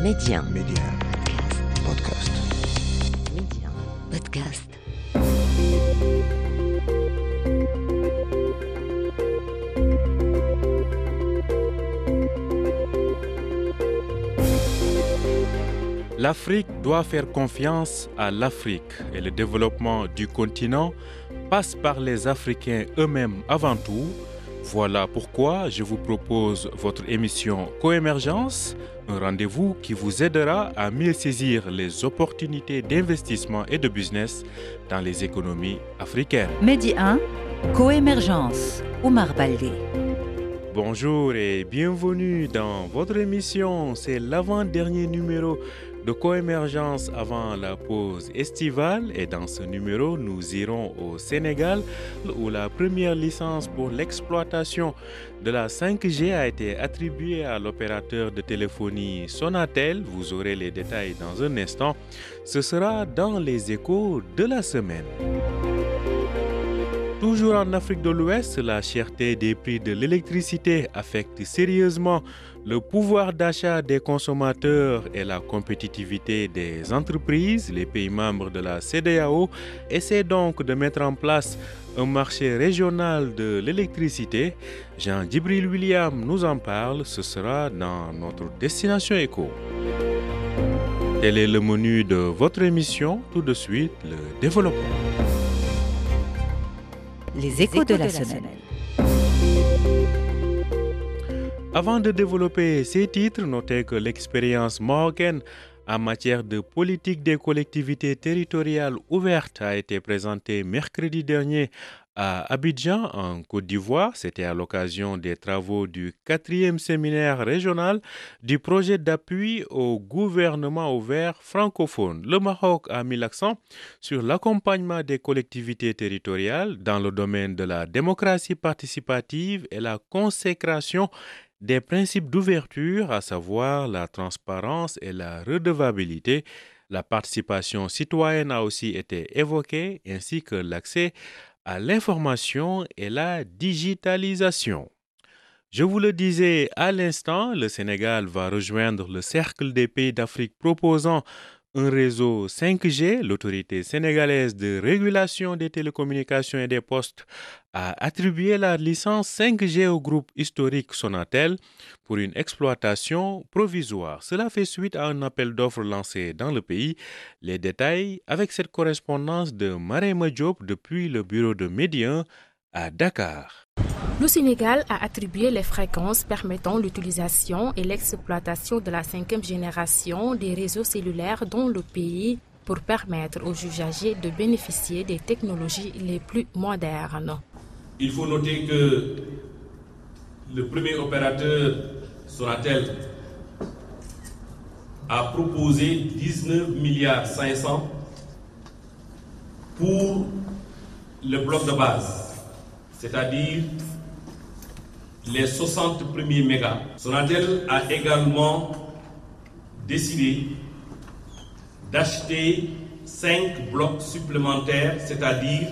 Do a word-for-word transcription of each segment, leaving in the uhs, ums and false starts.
Média. Média. Podcast. Média. Podcast. L'Afrique doit faire confiance à l'Afrique et le développement du continent passe par les Africains eux-mêmes avant tout. Voilà pourquoi je vous propose votre émission Coémergence, un rendez-vous qui vous aidera à mieux saisir les opportunités d'investissement et de business dans les économies africaines. Média un, Coémergence, Oumar Baldé. Bonjour et bienvenue dans votre émission. C'est l'avant-dernier numéro de Coémergence avant la pause estivale et dans ce numéro, nous irons au Sénégal où la première licence pour l'exploitation de la cinq G a été attribuée à l'opérateur de téléphonie Sonatel. Vous aurez les détails dans un instant. Ce sera dans les échos de la semaine. Toujours en Afrique de l'Ouest, la cherté des prix de l'électricité affecte sérieusement le pouvoir d'achat des consommateurs et la compétitivité des entreprises. Les pays membres de la C E D E A O essaient donc de mettre en place un marché régional de l'électricité. Jean-Djibril William nous en parle, ce sera dans notre Destination Éco. Tel est le menu de votre émission, tout de suite le développement. Les échos de la semaine. Avant de développer ces titres, notez que l'expérience marocaine en matière de politique des collectivités territoriales ouvertes a été présentée mercredi dernier à Abidjan, en Côte d'Ivoire. C'était à l'occasion des travaux du quatrième séminaire régional du projet d'appui au gouvernement ouvert francophone. Le Maroc a mis l'accent sur l'accompagnement des collectivités territoriales dans le domaine de la démocratie participative et la consécration des principes d'ouverture, à savoir la transparence et la redevabilité. La participation citoyenne a aussi été évoquée, ainsi que l'accès à l'information et la digitalisation. Je vous le disais à l'instant, le Sénégal va rejoindre le cercle des pays d'Afrique proposant un réseau cinq G. L'autorité sénégalaise de régulation des télécommunications et des postes a attribué la licence cinq G au groupe historique Sonatel pour une exploitation provisoire. Cela fait suite à un appel d'offres lancé dans le pays. Les détails avec cette correspondance de Marema Diop depuis le bureau de Média un à Dakar. Le Sénégal a attribué les fréquences permettant l'utilisation et l'exploitation de la cinquième génération des réseaux cellulaires dans le pays pour permettre aux usagers de bénéficier des technologies les plus modernes. Il faut noter que le premier opérateur, Sonatel, a proposé dix-neuf milliards cinq cents pour le bloc de base, c'est-à-dire les soixante premiers mégas. Sonatel a également décidé d'acheter cinq blocs supplémentaires, c'est-à-dire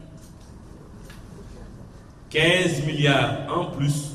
quinze milliards en plus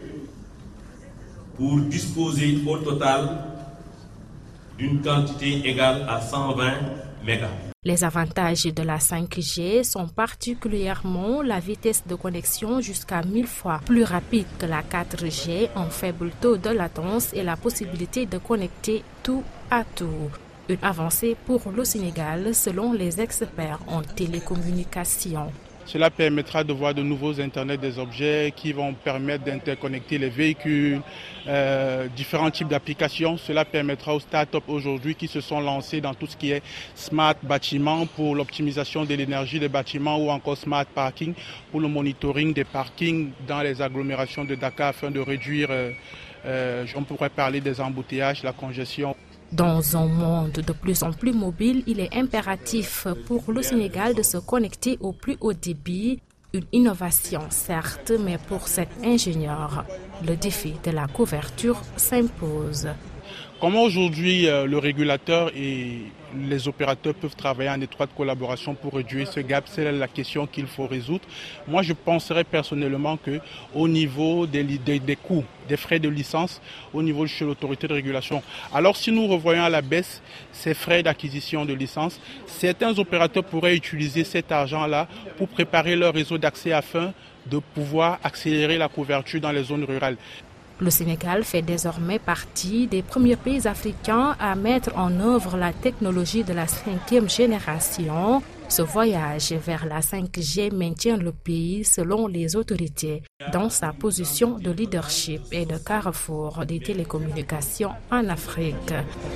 pour disposer au total d'une quantité égale à cent vingt mégas. Les avantages de la cinq G sont particulièrement la vitesse de connexion jusqu'à mille fois plus rapide que la quatre G, un faible taux de latence et la possibilité de connecter tout à tout. Une avancée pour le Sénégal selon les experts en télécommunications. Cela permettra de voir de nouveaux Internet des objets qui vont permettre d'interconnecter les véhicules, euh, différents types d'applications. Cela permettra aux startups aujourd'hui qui se sont lancés dans tout ce qui est smart bâtiment pour l'optimisation de l'énergie des bâtiments ou encore smart parking pour le monitoring des parkings dans les agglomérations de Dakar afin de réduire, euh, euh, on pourrait parler des embouteillages, la congestion. Dans un monde de plus en plus mobile, il est impératif pour le Sénégal de se connecter au plus haut débit. Une innovation certes, mais pour cet ingénieur, le défi de la couverture s'impose. Comment aujourd'hui euh, le régulateur et les opérateurs peuvent travailler en étroite collaboration pour réduire ce gap? C'est la question qu'il faut résoudre. Moi, je penserais personnellement qu'au niveau des, des, des coûts, des frais de licence, au niveau de l'autorité de régulation, alors si nous revoyons à la baisse ces frais d'acquisition de licence, certains opérateurs pourraient utiliser cet argent-là pour préparer leur réseau d'accès afin de pouvoir accélérer la couverture dans les zones rurales. Le Sénégal fait désormais partie des premiers pays africains à mettre en œuvre la technologie de la cinquième génération. Ce voyage vers la cinq G maintient le pays, selon les autorités, dans sa position de leadership et de carrefour des télécommunications en Afrique.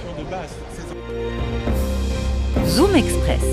Zoom Express.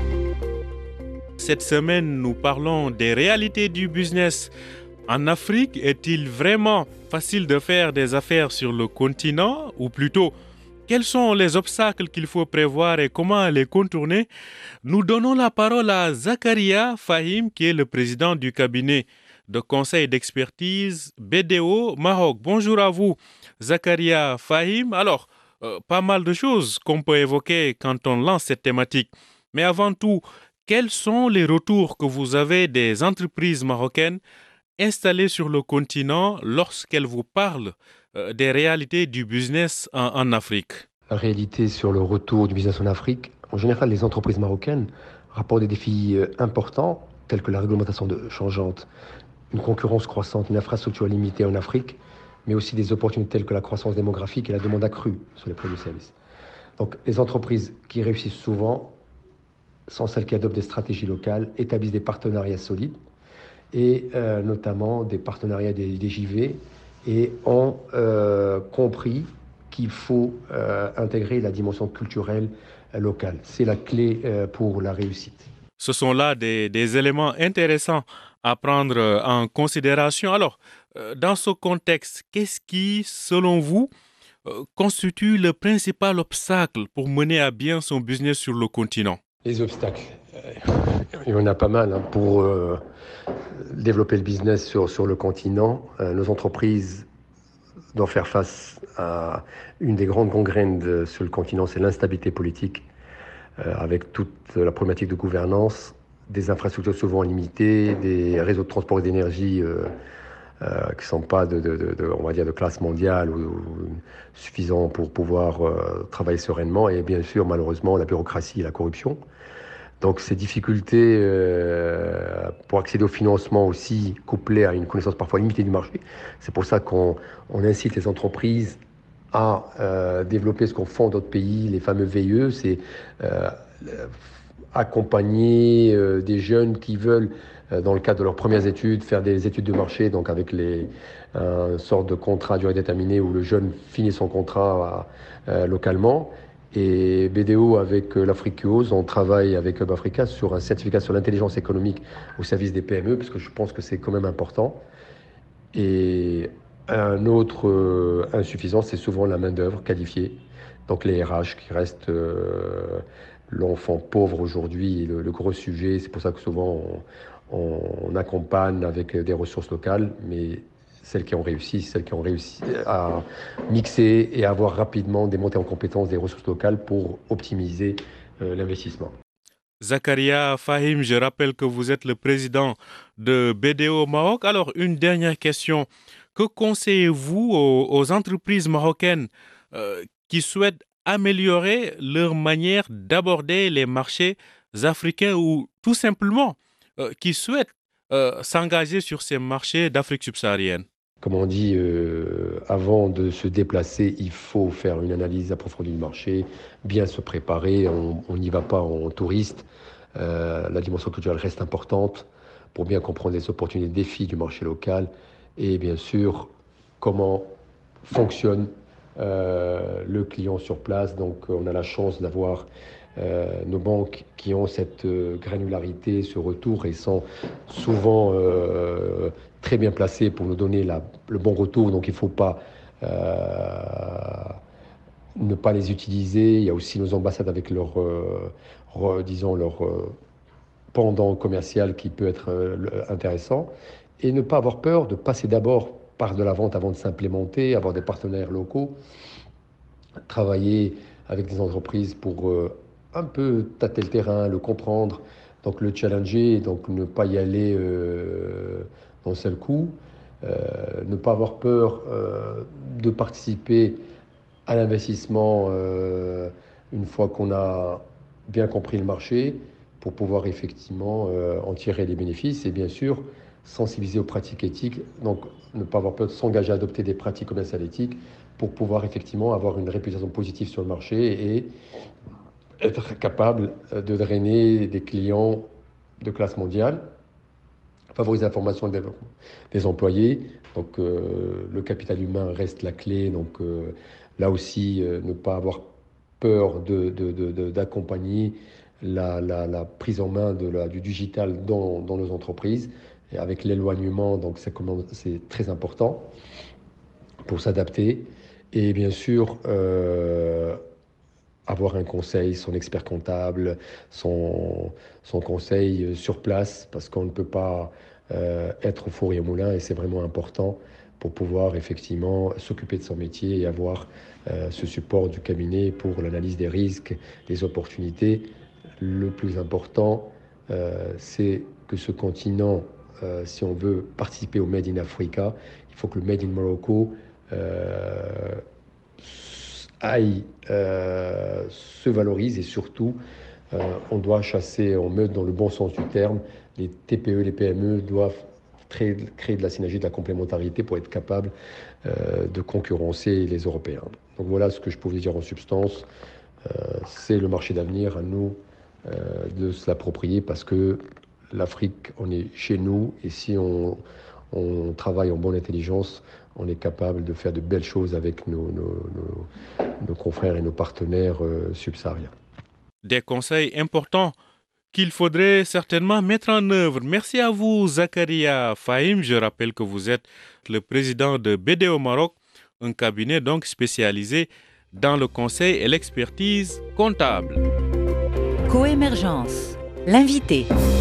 Cette semaine, nous parlons des réalités du business. En Afrique, est-il vraiment facile de faire des affaires sur le continent? Ou plutôt, quels sont les obstacles qu'il faut prévoir et comment les contourner? Nous donnons la parole à Zakaria Fahim, qui est le président du cabinet de conseil d'expertise B D O Maroc. Bonjour à vous, Zakaria Fahim. Alors, euh, pas mal de choses qu'on peut évoquer quand on lance cette thématique. Mais avant tout, quels sont les retours que vous avez des entreprises marocaines installées sur le continent lorsqu'elles vous parlent euh, des réalités du business en, en Afrique? La réalité sur le retour du business en Afrique, en général, les entreprises marocaines rapportent des défis importants, tels que la réglementation de, changeante, une concurrence croissante, une infrastructure limitée en Afrique, mais aussi des opportunités telles que la croissance démographique et la demande accrue sur les produits et services. Donc, les entreprises qui réussissent souvent sont celles qui adoptent des stratégies locales, établissent des partenariats solides, et euh, notamment des partenariats des, des J V, et ont euh, compris qu'il faut euh, intégrer la dimension culturelle euh, locale. C'est la clé euh, pour la réussite. Ce sont là des, des éléments intéressants à prendre en considération. Alors, euh, dans ce contexte, qu'est-ce qui, selon vous, euh, constitue le principal obstacle pour mener à bien son business sur le continent? Les obstacles, il y en a pas mal hein, pour euh, développer le business sur, sur le continent. Euh, nos entreprises doivent faire face à une des grandes gangrènes de, sur le continent, c'est l'instabilité politique, euh, avec toute la problématique de gouvernance, des infrastructures souvent limitées, des réseaux de transport et d'énergie euh, euh, qui ne sont pas de, de, de, de, on va dire de classe mondiale ou, ou suffisants pour pouvoir euh, travailler sereinement, et bien sûr malheureusement la bureaucratie et la corruption. Donc ces difficultés euh, pour accéder au financement aussi, couplées à une connaissance parfois limitée du marché, c'est pour ça qu'on on incite les entreprises à euh, développer ce qu'on fait dans d'autres pays, les fameux V I E, c'est euh, accompagner euh, des jeunes qui veulent, euh, dans le cadre de leurs premières études, faire des études de marché, donc avec les, euh, une sorte de contrat à durée déterminée où le jeune finit son contrat euh, localement. Et B D O avec l'Afriqueuse, on travaille avec Hub Africa sur un certificat sur l'intelligence économique au service des P M E, parce que je pense que c'est quand même important. Et un autre euh, insuffisant, c'est souvent la main-d'œuvre qualifiée, donc les R H qui restent euh, l'enfant pauvre aujourd'hui, le, le gros sujet. C'est pour ça que souvent on, on, on accompagne avec des ressources locales, mais celles qui ont réussi, celles qui ont réussi à mixer et à avoir rapidement des montées en compétences des ressources locales pour optimiser euh, l'investissement. Zakaria Fahim, je rappelle que vous êtes le président de B D O Maroc. Alors, une dernière question. Que conseillez-vous aux, aux entreprises marocaines euh, qui souhaitent améliorer leur manière d'aborder les marchés africains ou tout simplement euh, qui souhaitent euh, s'engager sur ces marchés d'Afrique subsaharienne? Comme on dit, euh, avant de se déplacer, il faut faire une analyse approfondie du marché, bien se préparer, on n'y va pas en touriste. Euh, la dimension culturelle reste importante pour bien comprendre les opportunités, les défis du marché local et bien sûr comment fonctionne euh, le client sur place. Donc on a la chance d'avoir euh, nos banques qui ont cette euh, granularité, ce retour et sont souvent euh, très bien placés pour nous donner la, le bon retour. Donc il ne faut pas euh, ne pas les utiliser. Il y a aussi nos ambassades avec leur, euh, re, disons, leur euh, pendant commercial qui peut être euh, intéressant. Et ne pas avoir peur de passer d'abord par de la vente avant de s'implémenter, avoir des partenaires locaux. travailler avec des entreprises pour euh, un peu tâter le terrain, le comprendre, donc le challenger, donc ne pas y aller euh, d'un seul coup, euh, ne pas avoir peur euh, de participer à l'investissement euh, une fois qu'on a bien compris le marché pour pouvoir effectivement euh, en tirer les bénéfices et bien sûr sensibiliser aux pratiques éthiques, donc ne pas avoir peur de s'engager à adopter des pratiques commerciales éthiques pour pouvoir effectivement avoir une réputation positive sur le marché et être capable de drainer des clients de classe mondiale, favoriser la formation et le développement des employés. Donc euh, le capital humain reste la clé. Donc euh, là aussi, euh, ne pas avoir peur de, de, de, de, d'accompagner la, la, la prise en main de la, du digital dans, dans nos entreprises. Et avec l'éloignement, donc c'est, comment, c'est très important pour s'adapter. Et bien sûr, euh, avoir un conseil, son expert comptable, son, son conseil sur place, parce qu'on ne peut pas euh, être au four et au moulin, et c'est vraiment important pour pouvoir effectivement s'occuper de son métier et avoir euh, ce support du cabinet pour l'analyse des risques, des opportunités. Le plus important, euh, c'est que ce continent, euh, si on veut participer au Made in Africa, il faut que le Made in Morocco euh, aille, euh, se valorise et surtout, euh, on doit chasser en meute dans le bon sens du terme. Les T P E, les P M E doivent créer, créer de la synergie, de la complémentarité pour être capables euh, de concurrencer les Européens. Donc voilà ce que je pouvais dire en substance. Euh, c'est le marché d'avenir à nous euh, de se l'approprier parce que l'Afrique, on est chez nous et si on, on travaille en bonne intelligence, on est capable de faire de belles choses avec nos, nos, nos, nos confrères et nos partenaires euh, subsahariens. Des conseils importants qu'il faudrait certainement mettre en œuvre. Merci à vous, Zakaria Fahim. Je rappelle que vous êtes le président de B D O Maroc, un cabinet donc spécialisé dans le conseil et l'expertise comptable. Coémergence, l'invité.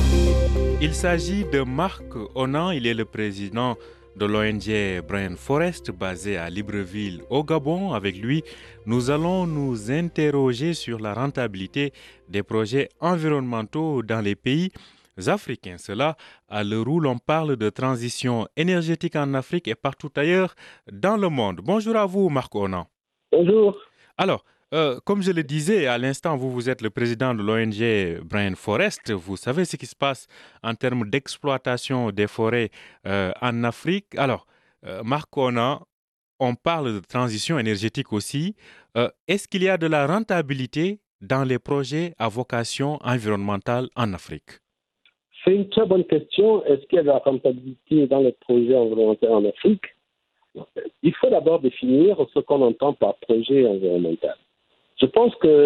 Il s'agit de Marc Onan, il est le président de l'O N G Brain Forest basé à Libreville au Gabon. Avec lui, nous allons nous interroger sur la rentabilité des projets environnementaux dans les pays africains. Cela à l'heure où l'on parle de transition énergétique en Afrique et partout ailleurs dans le monde. Bonjour à vous, Marc Onan. Bonjour. Alors, Euh, comme je le disais à l'instant, vous, vous êtes le président de l'O N G Brain Forest. Vous savez ce qui se passe en termes d'exploitation des forêts euh, en Afrique. Alors, euh, Marc Onan, on parle de transition énergétique aussi. Euh, est-ce qu'il y a de la rentabilité dans les projets à vocation environnementale en Afrique? C'est une très bonne question. Est-ce qu'il y a de la rentabilité dans les projets environnementaux en Afrique? Il faut d'abord définir ce qu'on entend par projet environnemental. Je pense que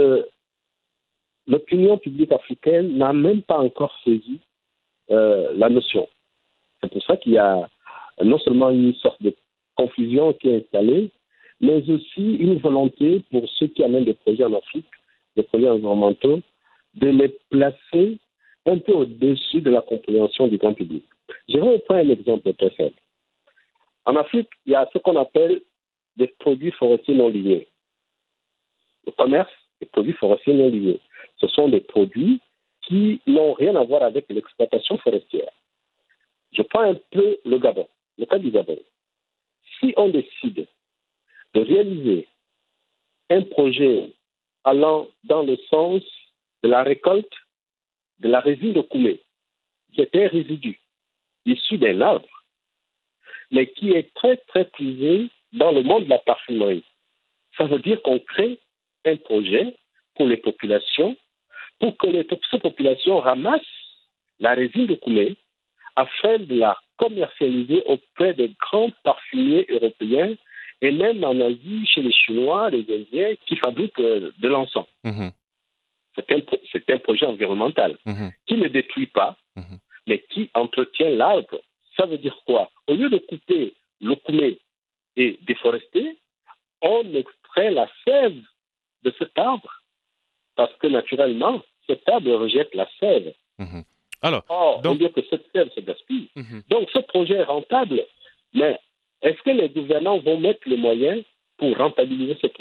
l'opinion publique africaine n'a même pas encore saisi euh, la notion. C'est pour ça qu'il y a non seulement une sorte de confusion qui est installée, mais aussi une volonté pour ceux qui amènent des projets en Afrique, des projets environnementaux, de les placer un peu au-dessus de la compréhension du grand public. Je vais vous prendre un exemple très simple. En Afrique, il y a ce qu'on appelle des produits forestiers non lignés. Le commerce des produits forestiers non lignés. Ce sont des produits qui n'ont rien à voir avec l'exploitation forestière. Je prends un peu le Gabon, le cas du Gabon. Si on décide de réaliser un projet allant dans le sens de la récolte de la résine de Koumé, qui est un résidu issu d'un arbre, mais qui est très, très prisé dans le monde de la parfumerie. Ça veut dire qu'on crée un projet pour les populations, pour que les, ces populations ramassent la résine de Koumé afin de la commercialiser auprès des grands parfumiers européens et même en Asie, chez les Chinois, les Indiens, qui fabriquent de l'encens. Mmh. C'est, un, c'est un projet environnemental mmh. qui ne détruit pas, mmh. mais qui entretient l'arbre. Ça veut dire quoi? Au lieu de couper le Koumé et déforester, on extrait la sève de cet arbre, parce que naturellement, cet arbre rejette la sève. Mmh. Alors, Or, donc... on dit que cette sève se gaspille. Mmh. Donc, ce projet est rentable, mais est-ce que les gouvernants vont mettre les moyens pour rentabiliser ce projet?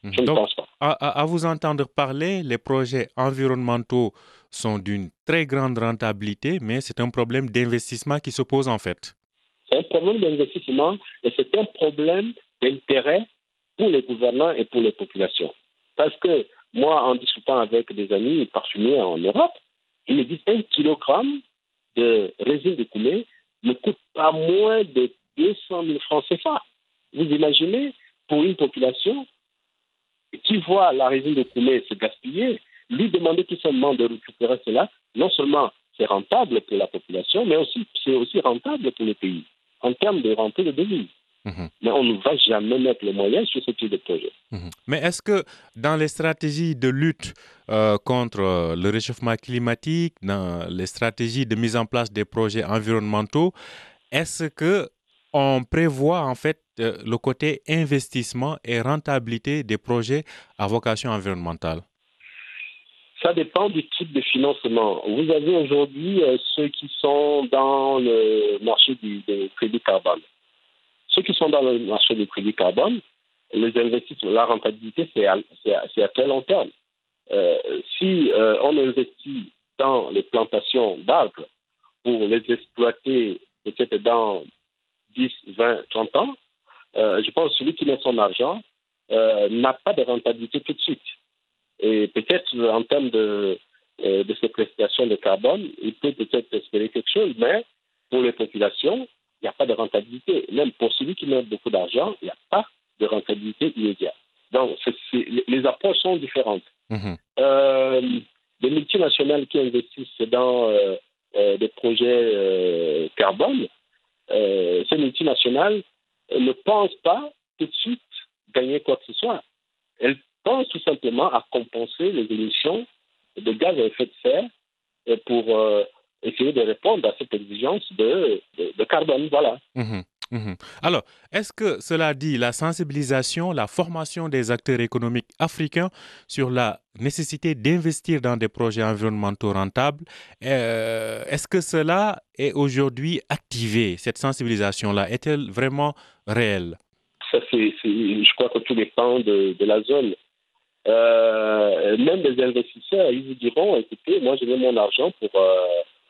Je ne Donc, pense pas. À, à, à vous entendre parler, les projets environnementaux sont d'une très grande rentabilité, mais c'est un problème d'investissement qui se pose en fait. C'est un problème d'investissement et c'est un problème d'intérêt pour les gouvernants et pour les populations. Parce que moi, en discutant avec des amis parfumiers en Europe, ils me disent un kilogramme de résine de coumé ne coûte pas moins de deux cent mille francs C F A. Vous imaginez, pour une population qui voit la résine de coumé se gaspiller, lui demander tout simplement de récupérer cela, non seulement c'est rentable pour la population, mais aussi c'est aussi rentable pour le pays, en termes de rentrée de devises. Mmh. Mais on ne va jamais mettre les moyens sur ce type de projet. Mmh. Mais est-ce que dans les stratégies de lutte euh, contre euh, le réchauffement climatique, dans les stratégies de mise en place des projets environnementaux, est-ce que on prévoit en fait euh, le côté investissement et rentabilité des projets à vocation environnementale? Ça dépend du type de financement. Vous avez aujourd'hui euh, ceux qui sont dans le marché du, du crédit carbone. Ceux qui sont dans le marché du crédit carbone, les investissements, la rentabilité, c'est à, c'est à, c'est à très long terme. Euh, si euh, on investit dans les plantations d'arbres pour les exploiter peut-être dans dix, vingt, trente ans, euh, je pense que celui qui met son argent euh, n'a pas de rentabilité tout de suite. Et peut-être en termes de, euh, de séquestration de carbone, il peut peut-être espérer quelque chose, mais pour les populations, il n'y a pas de rentabilité. Même pour celui qui met beaucoup d'argent, il n'y a pas de rentabilité immédiate. Donc, c'est, c'est, les approches sont différentes. Mmh. Euh, les multinationales qui investissent dans euh, euh, des projets euh, carbone, euh, ces multinationales ne pensent pas tout de suite gagner quoi que ce soit. Elles pensent tout simplement à compenser les émissions de gaz à effet de serre pour euh, essayer de répondre à cette exigence de, de, de carbone. Voilà. Mmh, mmh. Alors, est-ce que cela dit la sensibilisation, la formation des acteurs économiques africains sur la nécessité d'investir dans des projets environnementaux rentables, euh, est-ce que cela est aujourd'hui activé, cette sensibilisation-là, est-elle vraiment réelle? Ça, c'est, c'est, je crois que tout dépend de, de la zone. Euh, même les investisseurs, ils vous diront, écoutez, moi je mets mon argent pour, euh,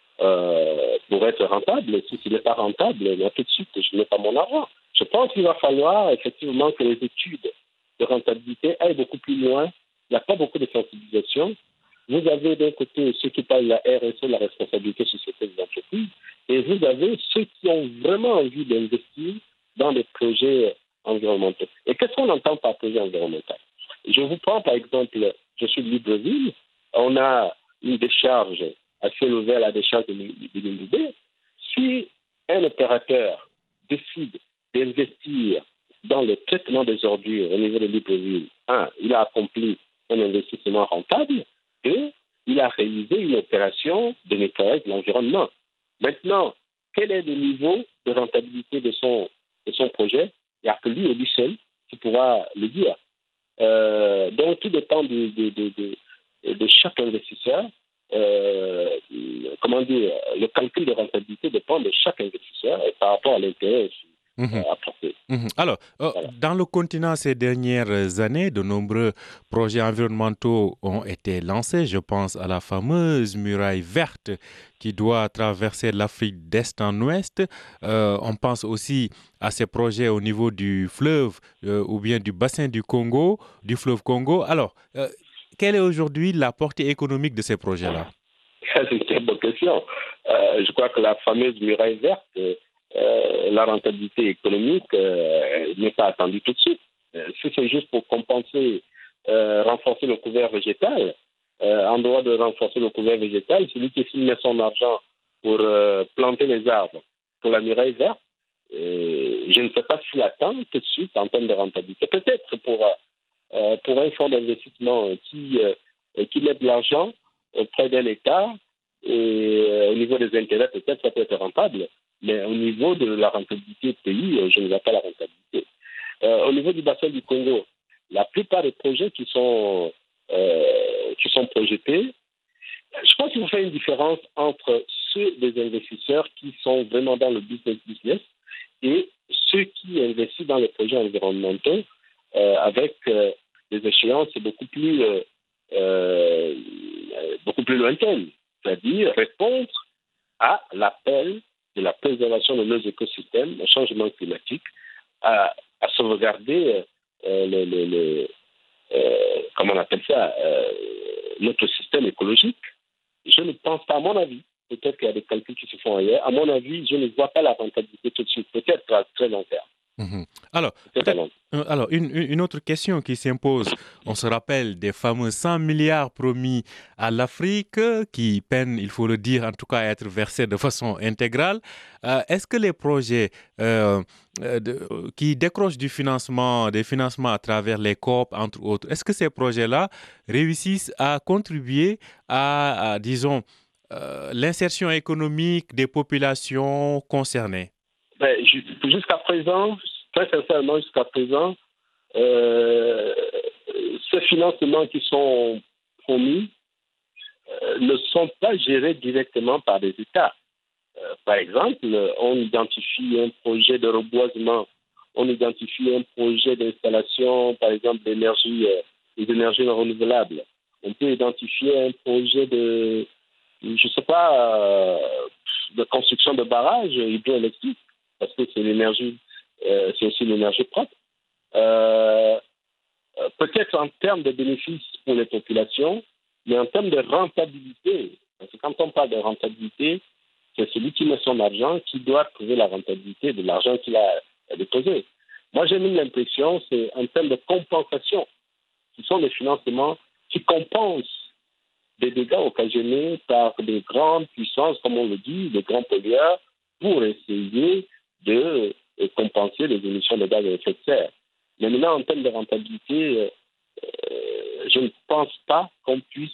euh, pour être rentable. Si ce n'est pas rentable, moi tout de suite, je ne mets pas mon argent. Je pense qu'il va falloir effectivement que les études de rentabilité aillent beaucoup plus loin. Il n'y a pas beaucoup de sensibilisation. Vous avez d'un côté ceux qui parlent de la R S E, la responsabilité sociétale des entreprises, et vous avez ceux qui ont vraiment envie d'investir dans des projets environnementaux. Et qu'est-ce qu'on entend par projet environnemental? Je vous prends par exemple, je suis de Libreville, on a une décharge à ciel ouvert, la décharge de Limbourbé. Si un opérateur décide d'investir dans le traitement des ordures au niveau de Libreville, un, il a accompli un investissement rentable, deux, il a réalisé une opération de nettoyage de l'environnement. Maintenant, quel est le niveau de rentabilité de son, de son projet? Il n'y a que lui et lui seul qui pourra le dire. Euh, donc, tout dépend de, de, de, de, de chaque investisseur. Euh, comment dire, le calcul de rentabilité dépend de chaque investisseur et par rapport à l'intérêt aussi. Mmh. Euh, apporté. Mmh. Alors, euh, voilà. Dans le continent ces dernières années, de nombreux projets environnementaux ont été lancés. Je pense à la fameuse muraille verte qui doit traverser l'Afrique d'est en ouest. Euh, on pense aussi à ces projets au niveau du fleuve euh, ou bien du bassin du Congo, du fleuve Congo. Alors, euh, quelle est aujourd'hui la portée économique de ces projets-là? C'est une très bonne question. Euh, je crois que la fameuse muraille verte, euh, la rentabilité économique euh, n'est pas attendue tout de suite. Euh, si c'est juste pour compenser, euh, renforcer le couvert végétal, euh, en dehors de renforcer le couvert végétal, celui qui met son argent pour euh, planter les arbres pour la muraille verte, euh, je ne sais pas s'il attend tout de suite en termes de rentabilité. Peut-être pour, euh, pour un fonds d'investissement qui, euh, qui met de l'argent auprès d'un État, et euh, au niveau des intérêts, peut-être ça peut être rentable, mais au niveau de la rentabilité du pays, je ne vois pas la rentabilité. Euh, au niveau du bassin du Congo, la plupart des projets qui sont, euh, qui sont projetés, je pense qu'il faut faire une différence entre ceux des investisseurs qui sont vraiment dans le business business et ceux qui investissent dans les projets environnementaux euh, avec euh, des échéances beaucoup plus, euh, euh, beaucoup plus lointaines, c'est-à-dire répondre à l'appel de la préservation de nos écosystèmes, au changement climatique, à, à sauvegarder euh, le, le, le euh, comment on appelle ça, euh, notre système écologique. Je ne pense pas, à mon avis, peut-être qu'il y a des calculs qui se font ailleurs, à mon avis, je ne vois pas la rentabilité tout de suite, peut-être à très long terme. Mmh. Alors, peut-être, alors une, une autre question qui s'impose. On se rappelle des fameux cent milliards promis à l'Afrique qui peinent, il faut le dire, en tout cas à être versés de façon intégrale. Euh, est-ce que les projets euh, de, qui décrochent du financement, des financements à travers les coop, entre autres, est-ce que ces projets-là réussissent à contribuer à, à disons, euh, l'insertion économique des populations concernées? Ben, jusqu'à présent, très sincèrement, jusqu'à présent, euh, ces financements qui sont promis euh, ne sont pas gérés directement par des États. Euh, par exemple, on identifie un projet de reboisement, on identifie un projet d'installation, par exemple, d'énergie, euh, des énergies renouvelables. On peut identifier un projet de, je ne sais pas, euh, de construction de barrages hydroélectriques, parce que c'est l'énergie, euh, c'est aussi l'énergie propre. Euh, peut-être en termes de bénéfices pour les populations, mais en termes de rentabilité, parce que quand on parle de rentabilité, c'est celui qui met son argent qui doit trouver la rentabilité de l'argent qu'il a déposé. Moi, j'ai même l'impression, c'est en termes de compensation, qui sont des financements qui compensent des dégâts occasionnés par des grandes puissances, comme on le dit, des grands pollueurs, pour essayer de compenser les émissions de gaz à effet de serre. Mais maintenant, en termes de rentabilité, euh, je ne pense pas qu'on puisse...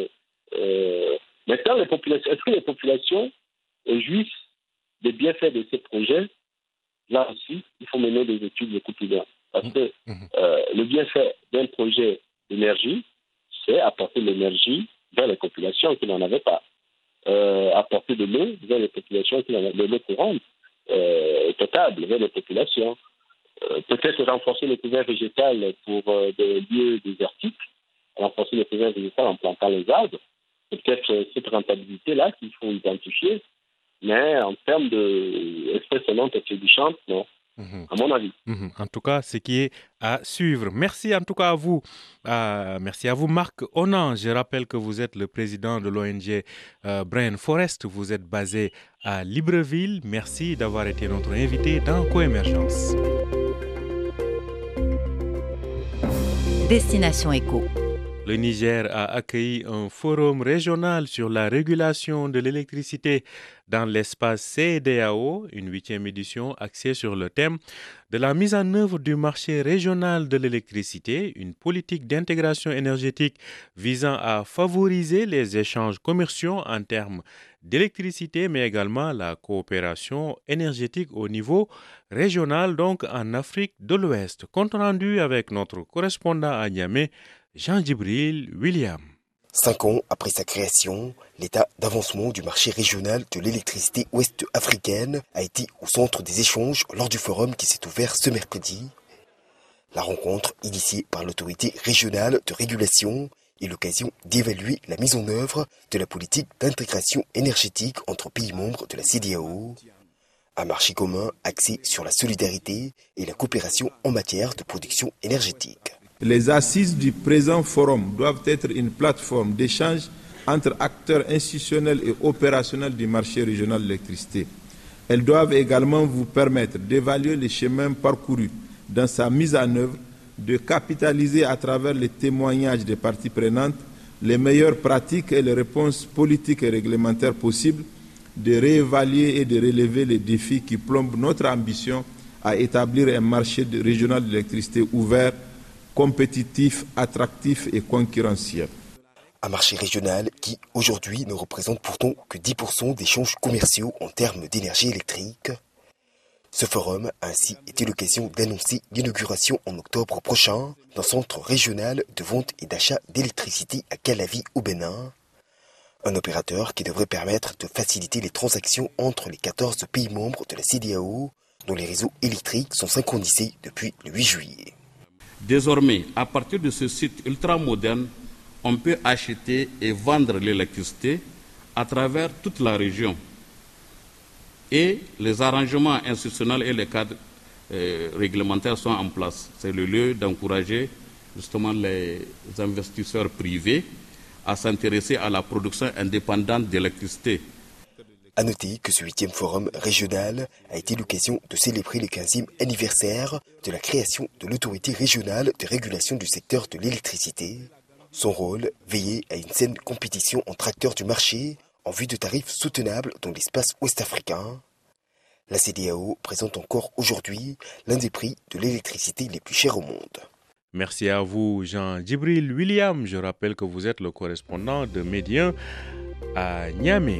Euh, maintenant, les populations, est-ce que les populations jouissent des bienfaits de ces projets? Là aussi, il faut mener des études beaucoup plus loin. Parce que euh, le bienfait d'un projet d'énergie, c'est apporter l'énergie vers les populations qui n'en avaient pas. Euh, apporter de l'eau vers les populations qui n'en avaient pas, de l'eau courante. Euh, potable vers les populations. Euh, peut-être renforcer le couvert végétal pour euh, des lieux désertiques, renforcer le couvert végétal en plantant les arbres. Peut-être euh, cette rentabilité-là qu'il faut identifier, mais en termes d'espèces sonnantes et trébuchantes, non. Mmh. À mon avis. Mmh. En tout cas, ce qui est à suivre. Merci en tout cas à vous. Euh, merci à vous, Marc Onan. Je rappelle que vous êtes le président de l'O N G euh, Brain Forest. Vous êtes basé à Libreville. Merci d'avoir été notre invité dans Coémergence. Destination Éco. Le Niger a accueilli un forum régional sur la régulation de l'électricité dans l'espace C E D E A O, une huitième édition axée sur le thème de la mise en œuvre du marché régional de l'électricité, une politique d'intégration énergétique visant à favoriser les échanges commerciaux en termes d'électricité, mais également la coopération énergétique au niveau régional, donc en Afrique de l'Ouest. Compte rendu avec notre correspondant à Niamey, Jean-Djibril William. Cinq ans après sa création, l'état d'avancement du marché régional de l'électricité ouest-africaine a été au centre des échanges lors du forum qui s'est ouvert ce mercredi. La rencontre, initiée par l'autorité régionale de régulation, est l'occasion d'évaluer la mise en œuvre de la politique d'intégration énergétique entre pays membres de la C E D E A O. Un marché commun axé sur la solidarité et la coopération en matière de production énergétique. Les assises du présent forum doivent être une plateforme d'échange entre acteurs institutionnels et opérationnels du marché régional de l'électricité. Elles doivent également vous permettre d'évaluer les chemins parcourus dans sa mise en œuvre, de capitaliser à travers les témoignages des parties prenantes les meilleures pratiques et les réponses politiques et réglementaires possibles, de réévaluer et de relever les défis qui plombent notre ambition à établir un marché régional de l'électricité ouvert, compétitif, attractif et concurrentiel. Un marché régional qui, aujourd'hui, ne représente pourtant que dix pour cent des échanges commerciaux en termes d'énergie électrique. Ce forum a ainsi été l'occasion d'annoncer l'inauguration en octobre prochain d'un centre régional de vente et d'achat d'électricité à Calavi au Bénin. Un opérateur qui devrait permettre de faciliter les transactions entre les quatorze pays membres de la C E D E A O, dont les réseaux électriques sont synchronisés depuis le huit juillet. Désormais, à partir de ce site ultramoderne, on peut acheter et vendre l'électricité à travers toute la région. Et les arrangements institutionnels et les cadres euh, réglementaires sont en place. C'est le lieu d'encourager justement les investisseurs privés à s'intéresser à la production indépendante d'électricité. À noter que ce huitième forum régional a été l'occasion de célébrer le quinzième anniversaire de la création de l'autorité régionale de régulation du secteur de l'électricité. Son rôle, veiller à une saine compétition entre acteurs du marché en vue de tarifs soutenables dans l'espace ouest-africain. La C D A O présente encore aujourd'hui l'un des prix de l'électricité les plus chers au monde. Merci à vous, Jean-Djibril William. Je rappelle que vous êtes le correspondant de Médien à Niamey.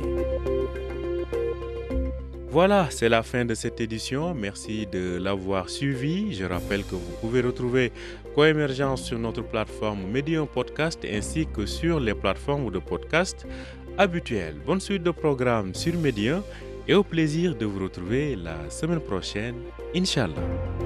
Voilà, c'est la fin de cette édition. Merci de l'avoir suivi. Je rappelle que vous pouvez retrouver Coémergence sur notre plateforme Médium Podcast ainsi que sur les plateformes de podcast habituelles. Bonne suite de programmes sur Médium et au plaisir de vous retrouver la semaine prochaine, Inch'Allah.